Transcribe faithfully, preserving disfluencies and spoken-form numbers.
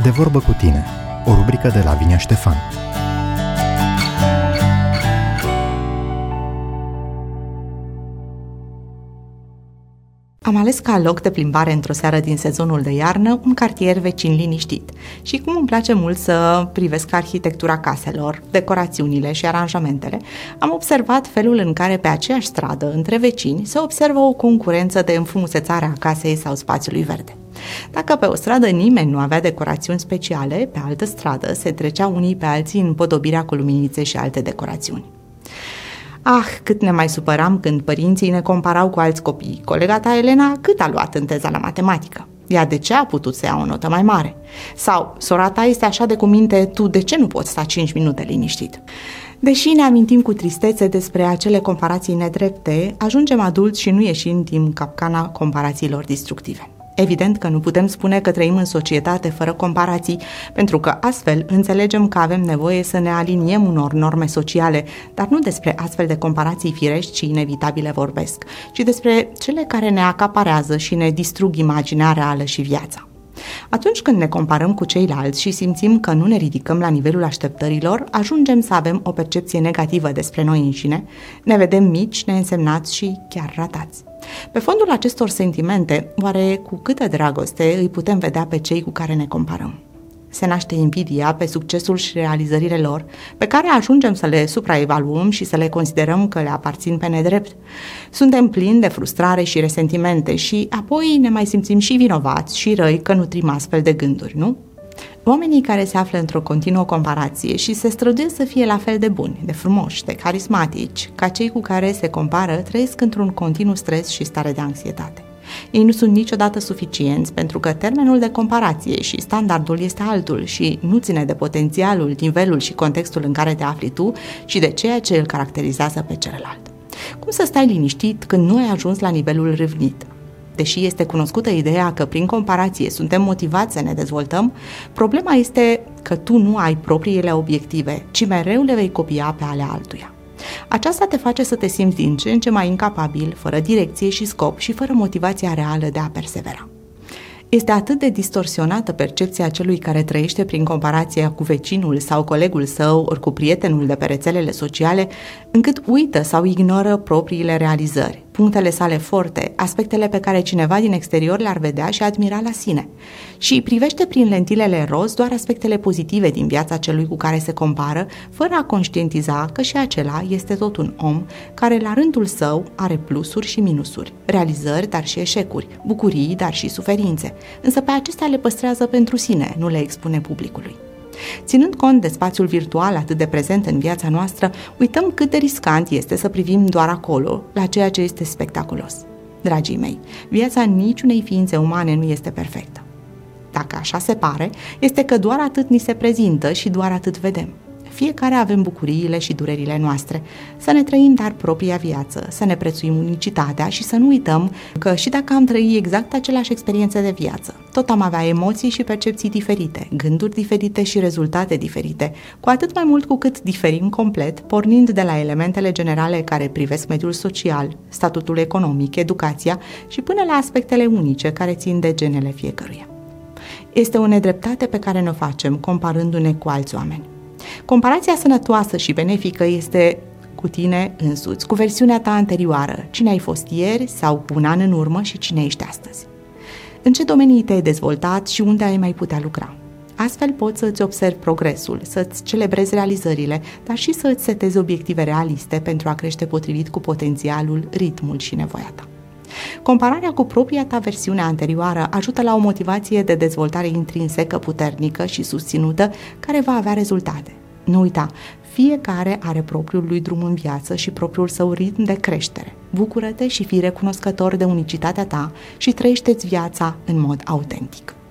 De vorbă cu tine, o rubrică de Lavinia Ștefan. Am ales ca loc de plimbare într-o seară din sezonul de iarnă un cartier vecin liniștit și cum îmi place mult să privesc arhitectura caselor, decorațiunile și aranjamentele, am observat felul în care pe aceeași stradă, între vecini, se observă o concurență de înfrumusețare a casei sau spațiului verde. Dacă pe o stradă nimeni nu avea decorațiuni speciale, pe altă stradă se trecea unii pe alții în împodobirea cu luminițe și alte decorațiuni. Ah, cât ne mai supăram când părinții ne comparau cu alți copii. Colega ta, Elena, cât a luat în teza la matematică? Ea de ce a putut să ia o notă mai mare? Sau, sora ta este așa de cuminte, tu de ce nu poți sta cinci minute liniștit? Deși ne amintim cu tristețe despre acele comparații nedrepte, ajungem adulți și nu ieșim din capcana comparațiilor destructive. Evident că nu putem spune că trăim în societate fără comparații, pentru că astfel înțelegem că avem nevoie să ne aliniem unor norme sociale, dar nu despre astfel de comparații firești și inevitabile vorbesc, ci despre cele care ne acaparează și ne distrug imaginea reală și viața. Atunci când ne comparăm cu ceilalți și simțim că nu ne ridicăm la nivelul așteptărilor, ajungem să avem o percepție negativă despre noi înșine, ne vedem mici, neînsemnați și chiar ratați. Pe fondul acestor sentimente, oare cu câtă dragoste îi putem vedea pe cei cu care ne comparăm? Se naște invidia pe succesul și realizările lor, pe care ajungem să le supraevaluăm și să le considerăm că le aparțin pe nedrept. Suntem plini de frustrare și resentimente și apoi ne mai simțim și vinovați și răi că nutrim astfel de gânduri, nu? Oamenii care se află într-o continuă comparație și se străduiesc să fie la fel de buni, de frumoși, de carismatici, ca cei cu care se compară, trăiesc într-un continuu stres și stare de anxietate. Ei nu sunt niciodată suficienți pentru că termenul de comparație și standardul este altul și nu ține de potențialul, nivelul și contextul în care te afli tu, ci de ceea ce îl caracterizează pe celălalt. Cum să stai liniștit când nu ai ajuns la nivelul râvnit? Deși este cunoscută ideea că prin comparație suntem motivați să ne dezvoltăm, problema este că tu nu ai propriile obiective, ci mereu le vei copia pe ale altuia. Aceasta te face să te simți din ce în ce mai incapabil, fără direcție și scop și fără motivația reală de a persevera. Este atât de distorsionată percepția celui care trăiește prin comparație cu vecinul sau colegul său ori cu prietenul de pe rețelele sociale, încât uită sau ignoră propriile realizări, punctele sale forte, aspectele pe care cineva din exterior le-ar vedea și admira la sine. Și privește prin lentilele roz doar aspectele pozitive din viața celui cu care se compară, fără a conștientiza că și acela este tot un om care la rândul său are plusuri și minusuri, realizări, dar și eșecuri, bucurii, dar și suferințe, însă pe acestea le păstrează pentru sine, nu le expune publicului. Ținând cont de spațiul virtual atât de prezent în viața noastră, uităm cât de riscant este să privim doar acolo, la ceea ce este spectaculos. Dragii mei, viața niciunei ființe umane nu este perfectă. Dacă așa se pare, este că doar atât ni se prezintă și doar atât vedem. Fiecare avem bucuriile și durerile noastre, să ne trăim dar propria viață, să ne prețuim unicitatea și să nu uităm că și dacă am trăit exact aceleași experiențe de viață, tot am avea emoții și percepții diferite, gânduri diferite și rezultate diferite, cu atât mai mult cu cât diferim complet, pornind de la elementele generale care privesc mediul social, statutul economic, educația și până la aspectele unice care țin de genele fiecăruia. Este o nedreptate pe care ne-o facem comparându-ne cu alți oameni. Comparația sănătoasă și benefică este cu tine însuți, cu versiunea ta anterioară, cine ai fost ieri sau cu un an în urmă și cine ești astăzi. În ce domenii te-ai dezvoltat și unde ai mai putea lucra. Astfel poți să-ți observi progresul, să-ți celebrezi realizările, dar și să-ți setezi obiective realiste pentru a crește potrivit cu potențialul, ritmul și nevoia ta. Compararea cu propria ta versiune anterioară ajută la o motivație de dezvoltare intrinsecă puternică și susținută care va avea rezultate. Nu uita, fiecare are propriul lui drum în viață și propriul său ritm de creștere. Bucură-te și fii recunoscător de unicitatea ta și trăiește-ți viața în mod autentic.